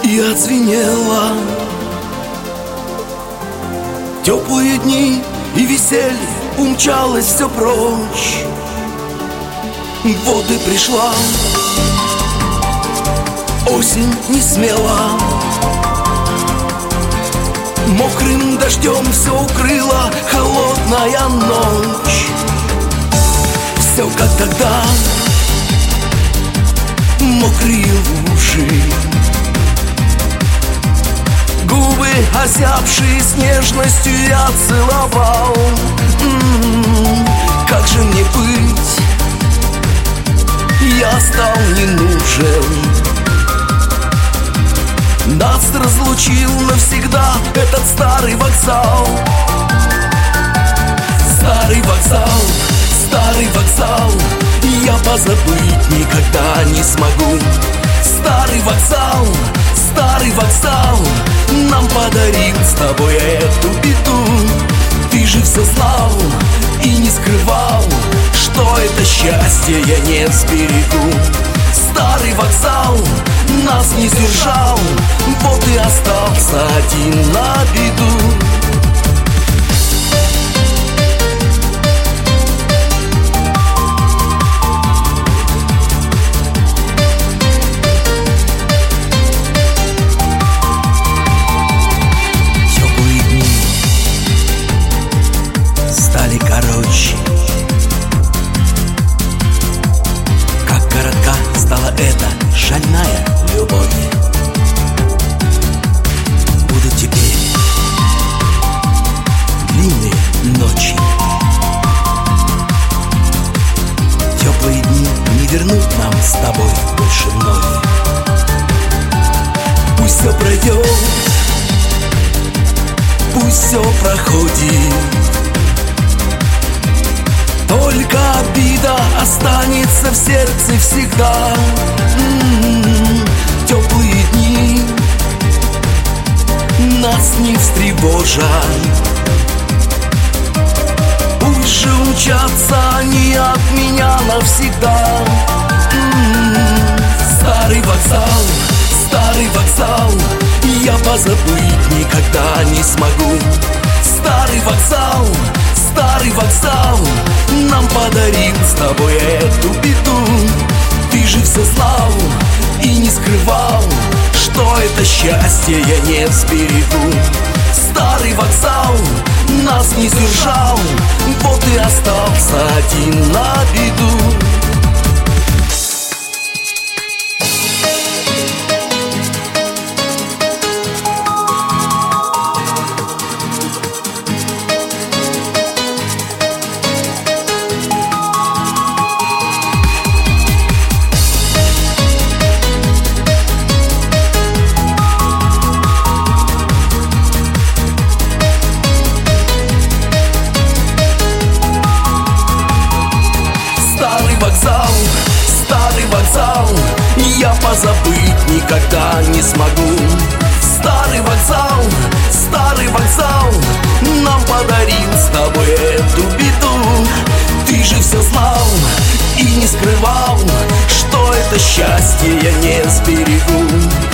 И отзвенело. Теплые дни и веселье умчалось все прочь. Вот и пришла осень не смела. Мокрым дождем все укрыла холодная ночь. Все как тогда, мокрые лужи, губы, озябшие с нежностью, я целовал. Как же мне быть? Я стал не нужен. Нас разлучил навсегда этот старый вокзал. Старый вокзал, старый вокзал, я позабыть никогда не смогу. Старый вокзал, старый вокзал, нам подарил с тобой эту беду. Ты же все знал и не скрывал, что это счастье я не сберегу. Старый вокзал нас не сдержал, вот и остался один на беду. Теплые дни стали короче. Как коротка стала эта шальная любовь. Будут теперь длинные ночи. Теплые дни не вернут нам с тобой больше вновь. Пусть все пройдет, пусть все проходит, только обида останется в сердце всегда. Теплые дни нас не встревожат. Пусть же умчатся они от меня навсегда. Старый вокзал, старый вокзал, я позабыть никогда не смогу. Старый вокзал, старый вокзал, нам подарил с тобой эту беду. Ты же все знал и не скрывал, что это счастье я не сберегу. Старый вокзал нас не сдержал, вот и остался один на беду. Старый вокзал, я позабыть никогда не смогу. Старый вокзал, нам подарил с тобой эту беду. Ты же все знал и не скрывал, что это счастье я не сберегу.